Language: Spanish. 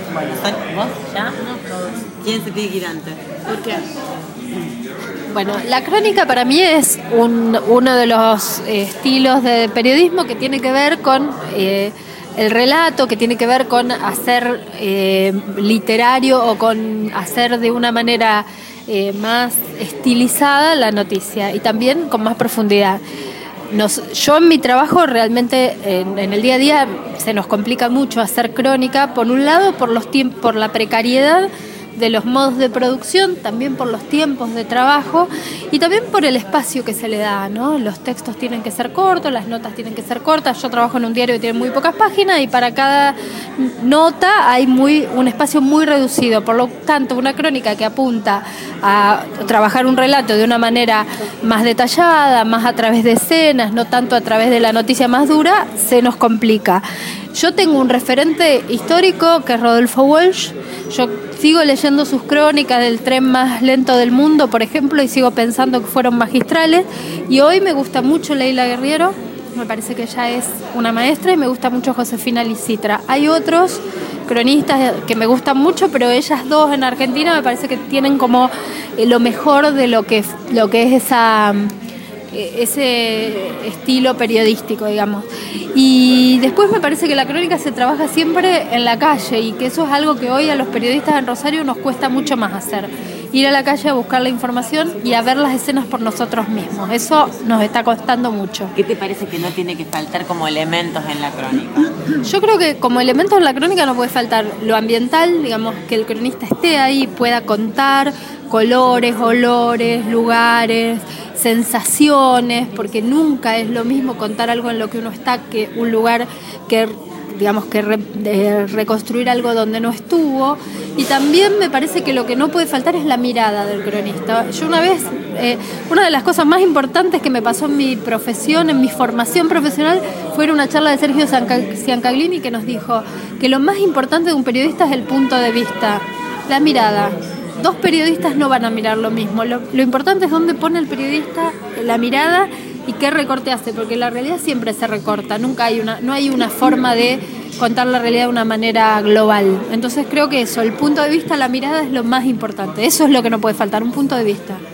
Bueno, ¿vos ya? No, todos. ¿Quién se tiene que ir antes? ¿Por qué? Bueno, la crónica para mí es uno de los estilos de periodismo que tiene que ver con el relato, que tiene que ver con hacer literario o con hacer de una manera más estilizada la noticia y también con más profundidad. Yo en mi trabajo realmente en el día a día se nos complica mucho hacer crónica, por un lado por los tiempos, por la precariedad de los modos de producción, también por los tiempos de trabajo y también por el espacio que se le da, ¿no? Los textos tienen que ser cortos, las notas tienen que ser cortas. Yo trabajo en un diario que tiene muy pocas páginas y para cada nota hay un espacio muy reducido. Por lo tanto, una crónica que apunta a trabajar un relato de una manera más detallada, más a través de escenas, no tanto a través de la noticia más dura, se nos complica. Yo tengo un referente histórico que es Rodolfo Walsh. Yo sigo leyendo sus crónicas del tren más lento del mundo, por ejemplo, y sigo pensando que fueron magistrales. Y hoy me gusta mucho Leila Guerriero, me parece que ella es una maestra, y me gusta mucho Josefina Licitra. Hay otros cronistas que me gustan mucho, pero ellas dos en Argentina me parece que tienen como lo mejor de lo que es ese estilo periodístico, digamos. Y después me parece que la crónica se trabaja siempre en la calle y que eso es algo que hoy a los periodistas en Rosario nos cuesta mucho más hacer. Ir a la calle a buscar la información y a ver las escenas por nosotros mismos. Eso nos está costando mucho. ¿Qué te parece que no tiene que faltar como elementos en la crónica? Yo creo que como elementos en la crónica no puede faltar lo ambiental, digamos, que el cronista esté ahí, pueda contar colores, olores, lugares, sensaciones, porque nunca es lo mismo contar algo en lo que uno está que un lugar que, digamos, que reconstruir algo donde no estuvo. Y también me parece que lo que no puede faltar es la mirada del cronista. Yo una vez, una de las cosas más importantes que me pasó en mi profesión, en mi formación profesional, fue una charla de Sergio Ciancaglini que nos dijo que lo más importante de un periodista es el punto de vista, la mirada. Dos periodistas no van a mirar lo mismo. Lo importante es dónde pone el periodista la mirada y qué recorte hace, porque la realidad siempre se recorta. No hay una forma de contar la realidad de una manera global. Entonces creo que eso, el punto de vista, la mirada es lo más importante. Eso es lo que no puede faltar, un punto de vista.